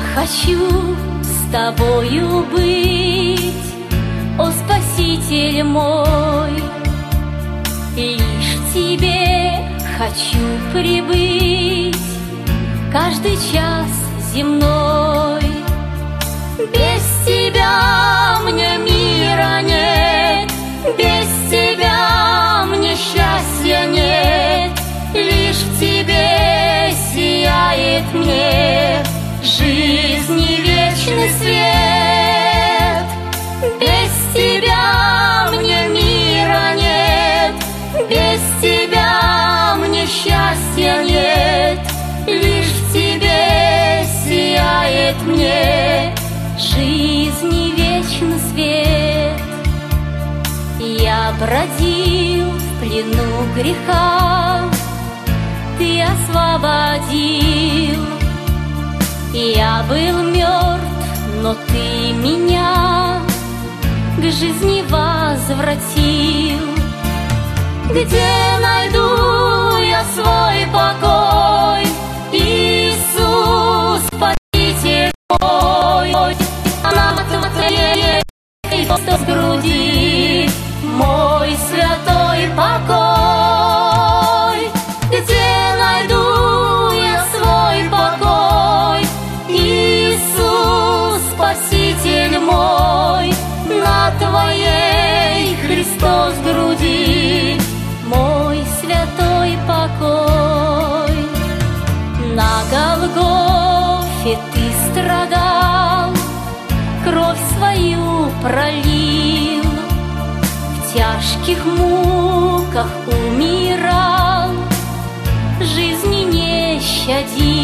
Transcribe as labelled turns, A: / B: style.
A: хочу с тобою быть, о Спаситель мой. Лишь к тебе хочу прибыть каждый час земной. Без тебя мне мира нет, без тебя мне счастья нет. Лишь в тебе сияет мне жизни вечный свет. Без тебя мне мира нет, без тебя мне счастья нет. Лишь в тебе сияет мне жизни вечный свет. Я бродил в плену греха, ты освободил. Я был мертв, но ты меня к жизни возвратил. Где найду я свой покой, Иисус, Спаситель мой? На твоей с груди мой святой покой. Где найду я свой покой, Иисус, Спаситель мой? На твоей, Христос, груди мой святой покой. На Голгофе ты страдал, кровь свою пролил, в тяжких муках умирал, жизни не щадил.